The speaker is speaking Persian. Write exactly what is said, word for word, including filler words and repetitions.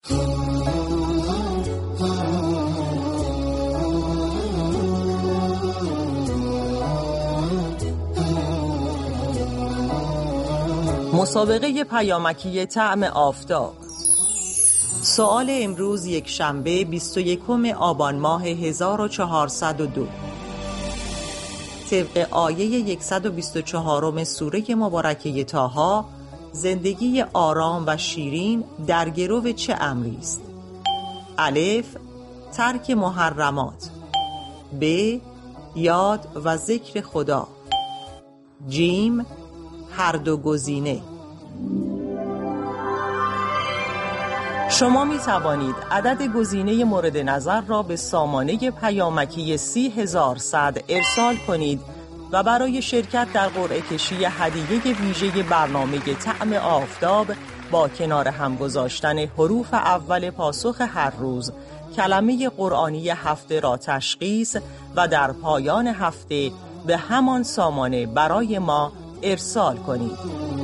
مسابقه پیامکی طعم آفتاب. سوال امروز یک شنبه بیست و یکم آبان ماه هزار و چهارصد و دو طبق آیه صد و بیست و چهار سوره مبارکه طه، زندگی آرام و شیرین در گرو چه امری است؟ الف، ترک محرمات. ب، یاد و ذکر خدا. جیم، هر دو گزینه. شما می توانید عدد گزینه مورد نظر را به سامانه پیامکی سی هزار و صد ارسال کنید و برای شرکت در قرعه کشی هدیه ویژه برنامه طعم آفتاب با کنار هم گذاشتن حروف اول پاسخ هر روز کلمه قرآنی هفته را تشخیص و در پایان هفته به همان سامانه برای ما ارسال کنید.